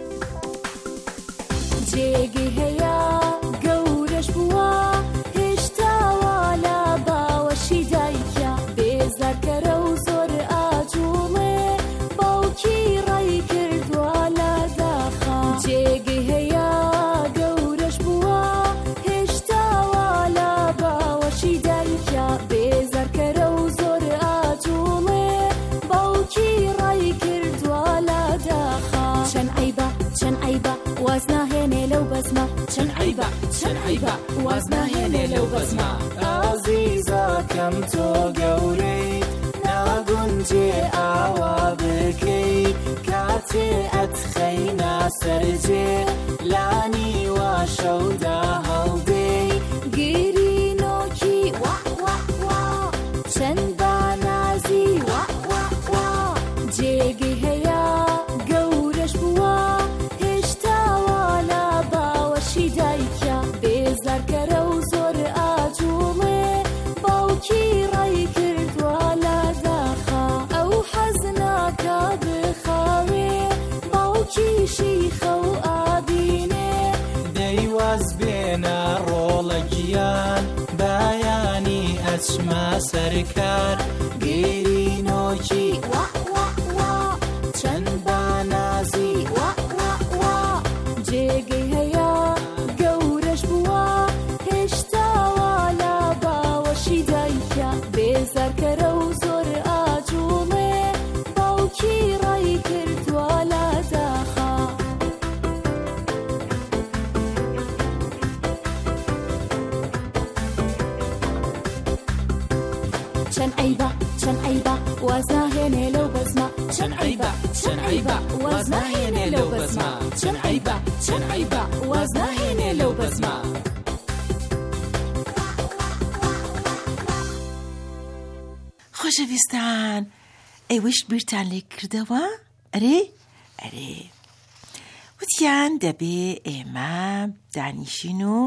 جێگەی هەیە گەورەش بووە هێشتاوە لە باوەشی دایکە بێزارکەرە و زۆر ئاجوڵێ باوکی ڕای کردووە لە داخە. جێگەی هەیە گەورەش بووە هێشتاوە لە باوەشی دایکە بێزارکەرە و زۆر ئاجوڵێ باوکی ڕای کردووە لە داخە. چەند عەیبە واز ناهێنێ لەو بەزمە چەند عەیبە واز ناهێنێ لەو بەزمە. ئازیزەکەم تۆ گەورەیت ناگونجێ ئاوا بکەیت کاتێ ئەتخەینە سەرجێ لانی وا شەودا هەڵدەی گرینۆکی چەند بانازی جێگەی هەیە گەورەش بووە هێشتاوە لە باوەشی دایکە بێزارکەرە و زۆر ئاجوڵێ باوکی ڕای کردووە لە داخە. ئەو حەز ناکە بخاوێ باوکیشی خەو ئابینێ دەیواز بێنە ڕۆڵە گیان بایانی ئەچمە سەرکار گرینۆکی چەند بانازی جێگەی هەیە گەورەش بووە هێشتاوە لە باوەشی دایکە بێزارکەرە و زۆر ئاجوڵێ باوکی ڕای کردووە لە داخە. چەند عەیبە واز ناهێنێ لەو بەزمە چەند عەیبە واز ناهێنێ لەو بەزمە چەند عەیبە واز ناهێنێ لەو بەزمە. خۆشەویستان ئەیوەش بیرتان لێ کردەوە؟ ئەرێ وتیان دەبێ ئێمە دانیشین و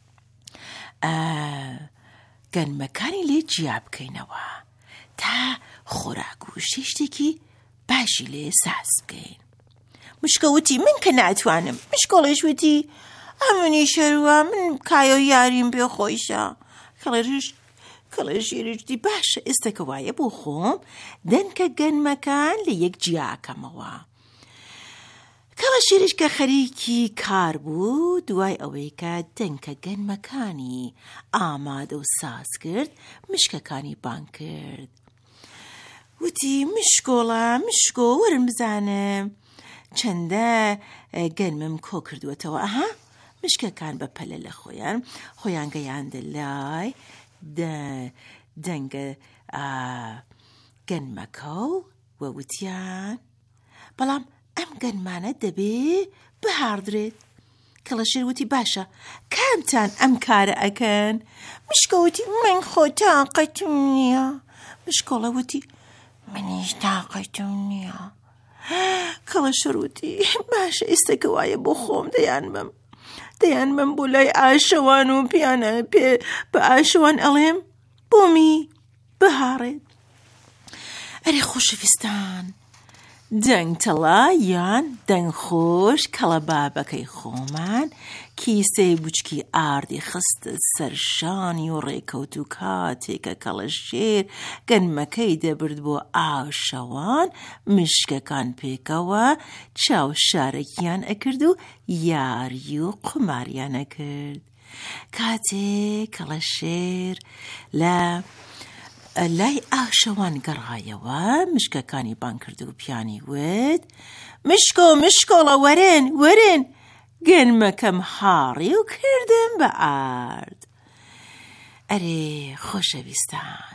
گەنمەکانی لێ جیا بکەینەوە تا خۆراک و شتێکی باشی لێ ساز بکەین. مشکۆ وتی من کە ناتوانم. مشکۆڵیش وتی ئەمنی شەروە من کایە و یاریم پێ خۆیشە. کەڵێ ژێریشتی باشە ئێستا کە وایە بۆ خۆم دەنکە گەنمەکان لە یەک جیاکەمەوە. کەڵە شێریش کە خەریکی کار بوو دوای ئەوەی کە دەنکە گەنمەکانی ئامادە و ساز کرد مشکەکانی بان کرد. وتی مشکۆ وەرم بزانم چەندە گەنمم کۆ کردووەتەوە. مشکەکان بە پەلە لە خۆیان گەیاندە لای دەنگە گەنمەکە و وتیان بەڵام ئەم گەنمانە دەبێ بهاردرێت. کەڵەشێر وتی باشە کامتان ئەم کارە ئەکەن؟ مشکۆ وتی من خۆ تاقەتم نییە. مشکۆڵە وتی منیش تاقەتم نییە. کەڵە شەروتی باشە ئێستاکە وایە بۆ خۆم دەیانمەم بۆ لای ئاشەوان و پیانە پێ بە ئاشەوان ئەڵێم بۆمی بەهاڕێت. ئەرێ خۆشەویستان، دەنگتەڵا یان دەنگخۆش کەڵە بابەکەی خۆمان کیسەی بچکی ئاردی خستە سەرشانی و ڕێکەوت و کاتێکە کەڵە شێر گەنمەکەی دەبرد بۆ ئاشەوان مشکەکان پێکەوە چاو شارەکیان ئەکرد و یاری و قماریان ئەکرد. کاتێک کەڵە شێر لای ئاشەوان گەڕایەوە مشکەکانی بان کرد و پیانی وت مشکۆڵە وەرن گەنمەکەم هاڕی و کردم بە ئارد. ئەرێ خۆشەویستان،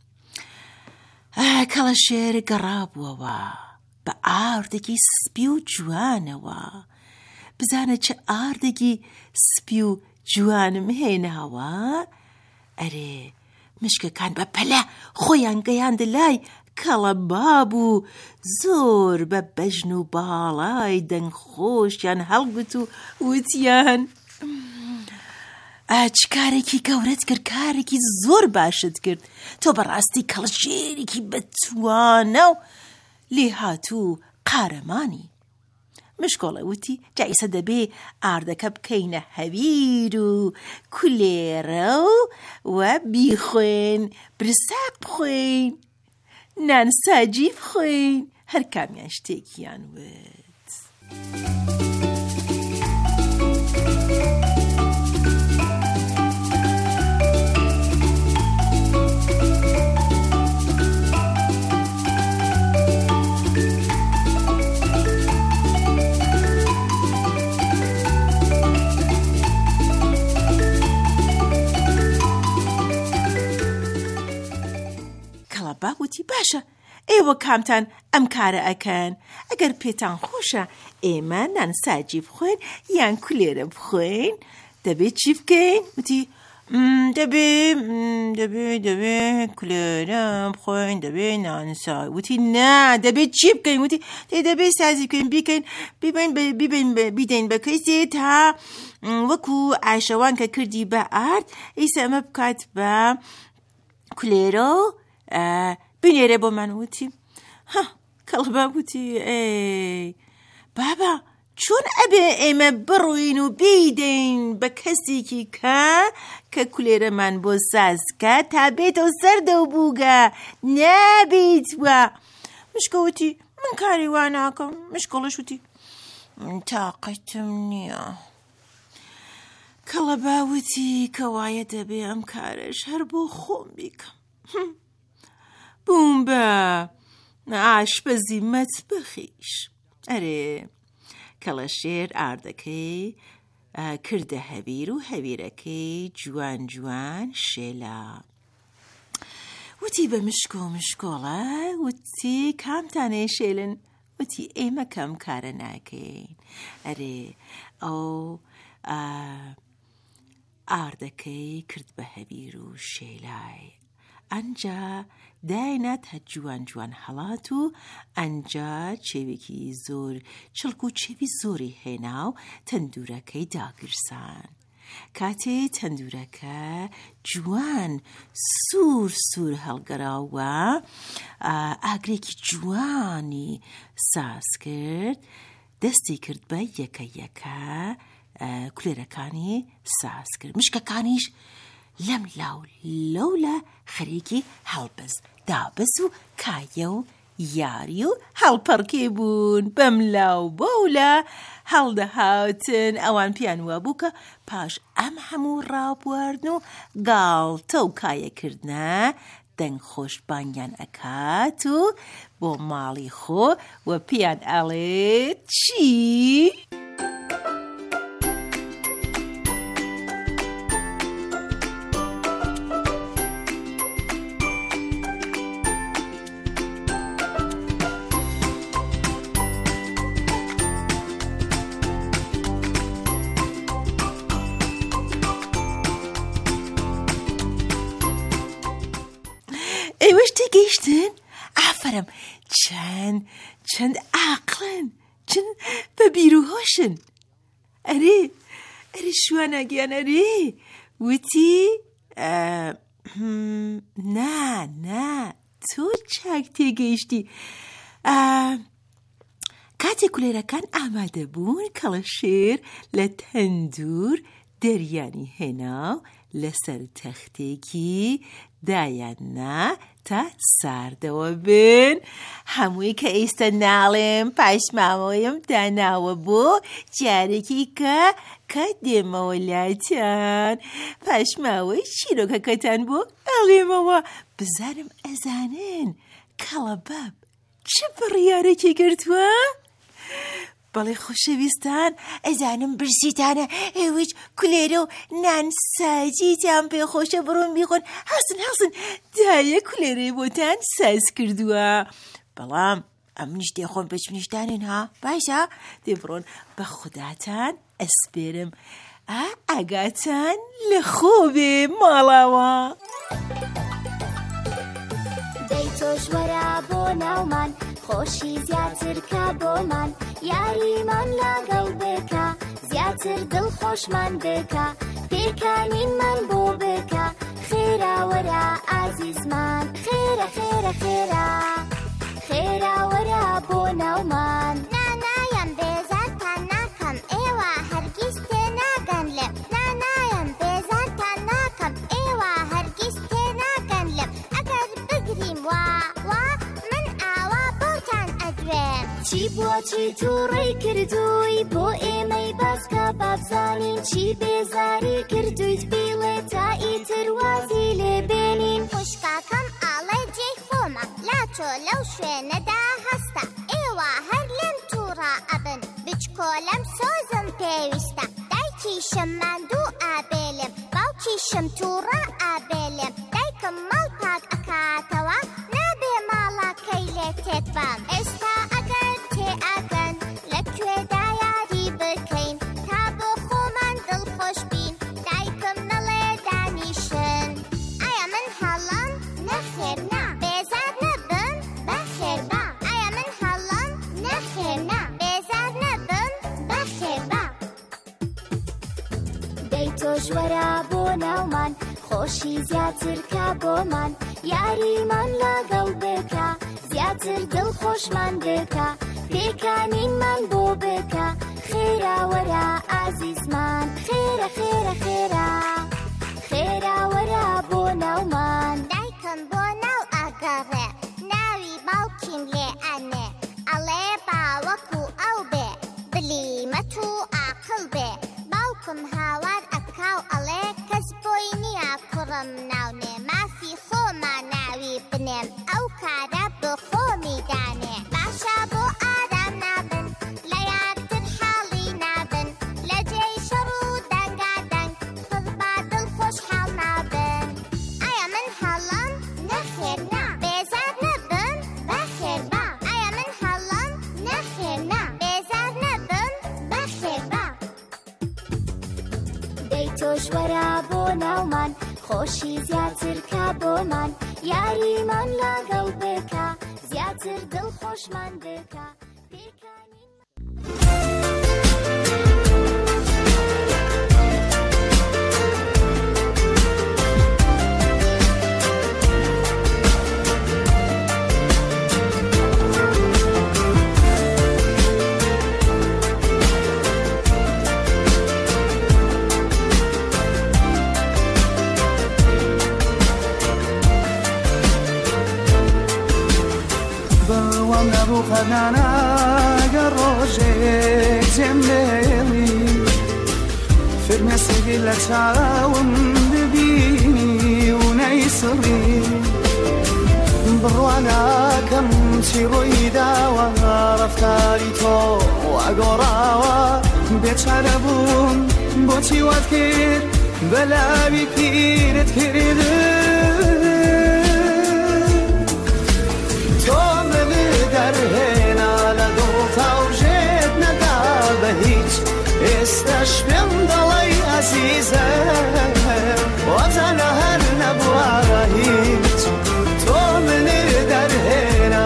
کەڵە شێر گەڕابووەوە بە ئاردێکی سپی و جوانەوە. بزانە چه ئاردێکی سپی و جوانم هێناوە. ئەرێ مشکەکان بە پەلە خۆیان گەیاندە لای کەڵە باب و زۆر بە بەژن و باڵای دەنگخۆشیان هەڵگوت و وتیان چ کارێکی گەورەت کرد، کارێکی زۆر باشت کرد، تۆ بەڕاستی کەڵە شێرێکی بەتوانە و لێ هاتوو قارەمانی. مشکۆڵە وتی جایسە دەبێ ئاردەکە بکەینە هەویر و کولێرە و بیخۆین، برساق بخۆین، نانساجی بخۆین، هەر کامیان شتێکیان وت. باوتی باشە ئێوە کامتان ئەم کارە ئەکەن، ئەگەر پێتان خۆشە ئێمە نانساجی بخۆین یان کولێرە بخۆین، دەبێت چی بکەین؟ وتی دەبێ کولێرە بخۆین، دەبێ نانسا. وتی نا، دەبێت چی بکەین؟ وتی دەبێت سازی بکەین، بیدەین بە کەیسێ تا وەکو ئاشەوان کە کردی بە ئارد ئیسا ئەمە بکات بە کولێرە بنێرە بۆمان. وتی کەڵبا وتی بابا چۆن ئەبێ ئێمە بڕوین و بیدەین بە کەسێکی کە کولێرەمان بۆ سازکە تا بێتەوە سەردە و بووگە نابیت وە. مشکۆوتی من کاری وا ناکەم. مشکۆڵەش وتی تاقەتم نییە. کەڵەبا وتی کەوایە دەبێ ئەم کارەش هەر بۆ خۆم بیکەم. بووم بە ئاشپەزی مەتبەخیش. ئەرێ کەڵە شێر ئاردەکەی کردە هەویر و هەویرەکەی جوان جوان شێلا. وتی بە مشکۆڵە وتی کامتانێ شێلن؟ وتی ئێمە کەم کارە ناکەین. ئەرێ ئەو ئاردەکەی کرد بە هەویر و شێلای. ئەنجا داینات هە جوان جوان هەڵات و ئەنجا چێوێکی زۆر چڵک و چێوی زۆری هێنا و تەندورەکەی داگرسان. کاتێ تەندورەکە جوان سوور هەڵگەراوە ئاگرێکی جوانی ساز کرد، دەستی کرد بە یەکە کولێرەکانی ساز کرد. مشکەکانیش لەم لەولە خەریکی هەڵبەز دابەز و کایە و یاری و هەڵپەڕکێ بوون. بەم لاو بەولە هەڵدەهاتن. ئەوان پیان وە بوو کە پاش ئەم هەموو ڕابواردن و گاڵتە و کایەکردنە دەنگ خۆشبانیان ئەکات و بۆ ماڵی خۆ و پیان ئەڵێت چی؟ ئێوەش تێگەیشتن؟ ئافرم چەند عاقڵن چەند بە بیرروهۆشن ئەرێ شوانەگیان ئەرێ وتی نا تۆ چاک تێگەیشتی کاتێک کولێرەکان ئامادە بوون کەڵەشێر لە تەندور دەریانی هێنا و لەسەر تەختێکی دایاننا تا ساردەوە بن هەمووی کە ئێستا ناڵێم پاشماوەیم داناوە بۆ جارێکی کە دێمەوە لاتان پاشماوەی چیرۆکەکەتان بۆ ئەڵێمەوە بزانم ئەزانن کەڵەبەب چه بڕیارێکی گرتووە؟ بەڵێ خۆشەویستان ئەزانم برسیتانە ئێوەی کولێرە و نانسازیتان پێخۆشە بڕۆن بیخۆن هەڵسن دایە کولێرەی بۆتان ساز کردووە بەڵام ئەمنیش دێخۆن بەچنیشتانن ها باشە دێبڕۆن بە خوداتان ئەسپێرم ئاگاتان لە خۆ بێ ماڵاوە دەی تۆش وەرە بۆ ناومان خۆشی زیاتر کە بۆمان یاریمان لەگەڵ بکە زیاتر دڵخۆشمان بکە پێکانینمان بۆ بکە خێرا وەرە ئازیزمان خێرا وەرە بۆ ناومان نانایم بێزارتان ناکەم ئێوە هەرگیز تێناگەن لێم نانایم بێزارتان ناکەم ئێوە هەرگیز تێناگەن لێم ئەگەر بگریم وا من ئاوا بۆتان ئەدوێم چی بووە چی تووڕێی کردووی بۆ ئێمەی باسکە بابزانین چی بێزاری کردویت بیڵێ تا ئیتر وازی لێبێنین خوشکاکەم ئاڵێ جێی خۆمە لا تۆ لەو شوێنەدا هەستە ئێوە هەر لێم تووڕە ئەبن بچکۆلەم سۆزم پێویستە دایکیشم ماندوو ئابێلێم باوکیشم تووڕە ئابێلێم دایکم ماڵ پاک ئەکاتەوە نابێ ماڵەکەی لێ تێت بام ئێستا ئەگەر تێئەگەن لەکوێدا یاری بکەین تا بۆ خۆمان دڵخۆش بین دایکم نەڵێ دانیشن ئایا من هەڵام نەخێر نا بێزار نەبم بەخێر با ئایا من هەڵام نەخێر نا بێزار نەبم بەخێر با دەی تۆش وەرە بۆ ناومان خۆشی زیاتر کە بۆمان یاریمان لەگەڵ بکە زیاتر دڵخۆشمان بکە پێکانینمان بۆ بکە خێرا وەرە ئازیزمان خێرا وەرە بۆ ناومان دایکم بۆ ناو ئەگەڕێ ناوی باوکیم لێ ئەنێ ئەڵێ باوەکو ئەو بێ بلیمەت و ئاقڵ بێ باوکم هاوار ئەکاو ئەڵێ کەس بۆی نییە کوڕم ناونێ مافی خۆما ناوی بنێم ئەو کارە بۆ خۆمی دانێ باشە بۆ ئارام نابن لە یاکتر حاڵی نابن لە جێی شەڕ و دەنگادەنگ خذ با دڵخۆش حاڵ نابن ئایا من هەڵام نەخێر نا بێزار نەبم بەخێر با ئایا من هەڵام نەخێر نا بێزار نەبم بەخێر با دەی تۆش وەرە بۆ ناومان خۆشی زیاتر کە بۆمان یاریمان لەگەڵ بکە زیاتر دڵخۆشمان بکە خەنانە گەر ڕۆژێک جێم لێڵی فرمێسێکی لە چاوم ببینی و نەیسڵی بڕواناکەم چی ڕووی داوە ڕەفتاری تۆ وەگۆڕاوە بێچارە بووم بۆچی وات کرد بەلاوی پیرت کرد تۆ من دەرهێنا لە دڵ تاوژێت نەدا بە هیچ ئێستاش پێم دەڵێی ئەزیزە وەتەنە هەر نەبووە هیچ تۆ من دەرهێنا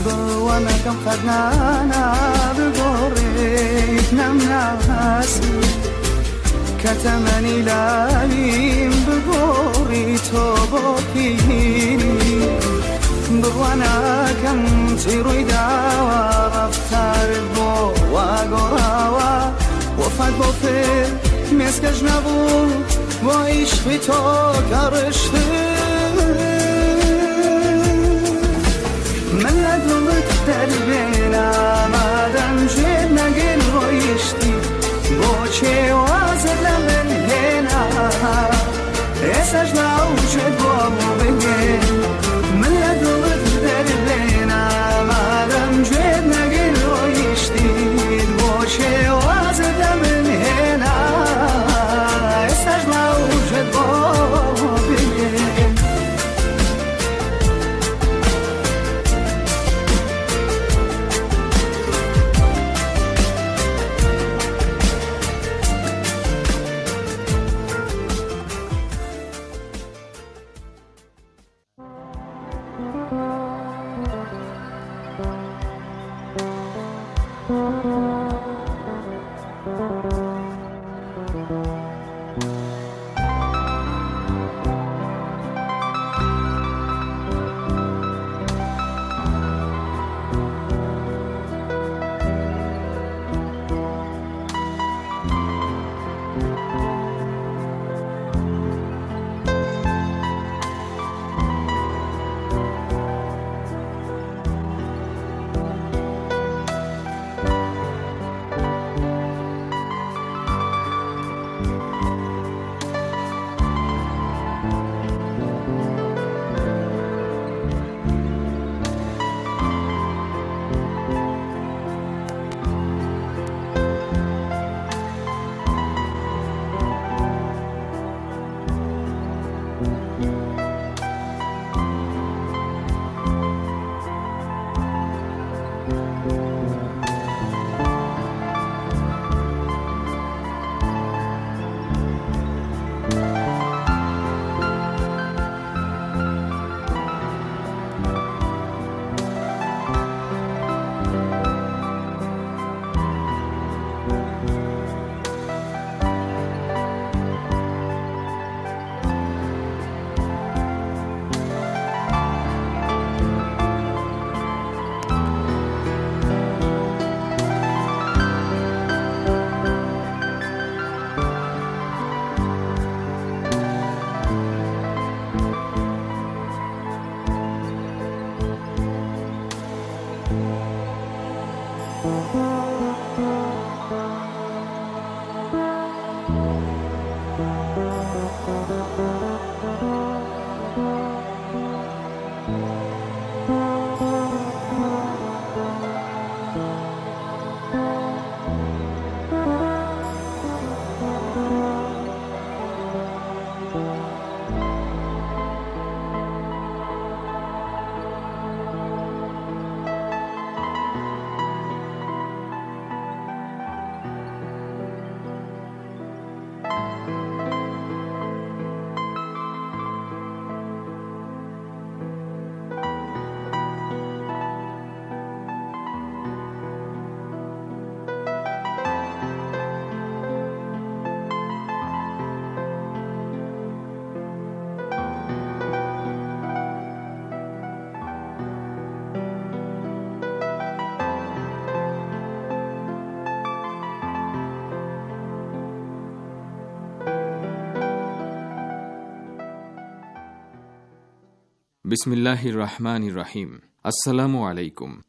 بوانەکەم قەدنانە بگۆڕێت نەمناسی کە تەمەنی لاویم بگۆڕی تۆ بۆ پیری بڕوانەکەم چی ڕووی داوە ڕەفتارت بۆ واگۆڕاوە وەفات بۆ فێر مێسکەش نەبوو بۆ عیشقی تۆ کە ڕشتر من لە دڵت دەربێنە مادەم گوێت نەگەن ڕۆیشتی بۆ چێوازت لە من هێنا ئێسەش ناوچێت بۆ بگێن من لە دڵت دەربێنە مادەم گوێت نەگەن ڕۆیشتی بۆ چێوازت لە من هێنا ئێسەش ناوچێت بۆ بگێن Bismillahir Rahmanir Rahim. Assalamu alaikum.